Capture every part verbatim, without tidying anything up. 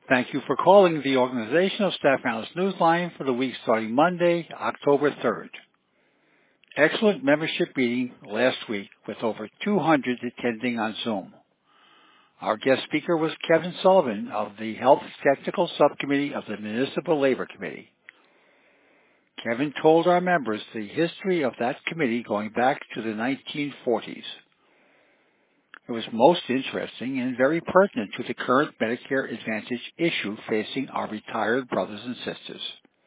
Thank you for calling the Organizational Staff Analyst Newsline for the week starting Monday, October third. Excellent membership meeting last week with over two hundred attending on Zoom. Our guest speaker was Kevin Sullivan of the Health Technical Subcommittee of the Municipal Labor Committee. Kevin told our members the history of that committee going back to the nineteen forties. It was most interesting and very pertinent to the current Medicare Advantage issue facing our retired brothers and sisters.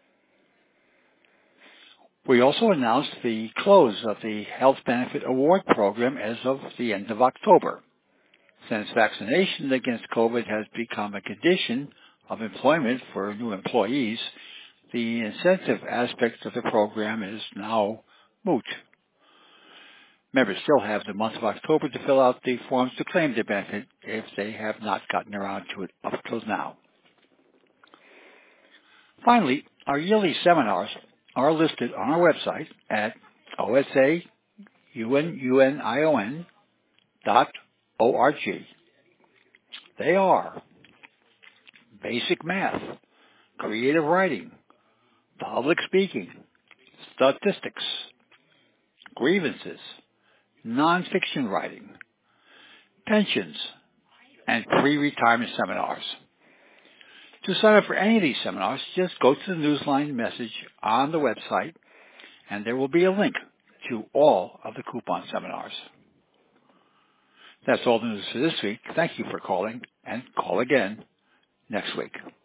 We also announced the close of the Health Benefit Award Program as of the end of October. Since vaccination against COVID has become a condition of employment for new employees, the incentive aspect of the program is now moot. Members still have the month of October to fill out the forms to claim the benefit if they have not gotten around to it up till now. Finally, our yearly seminars are listed on our website at osaunion dot org. They are basic math, creative writing, public speaking, statistics, grievances, nonfiction writing, pensions, and pre-retirement seminars. To sign up for any of these seminars, just go to the Newsline message on the website, and there will be a link to all of the coupon seminars. That's all the news for this week. Thank you for calling, and call again next week.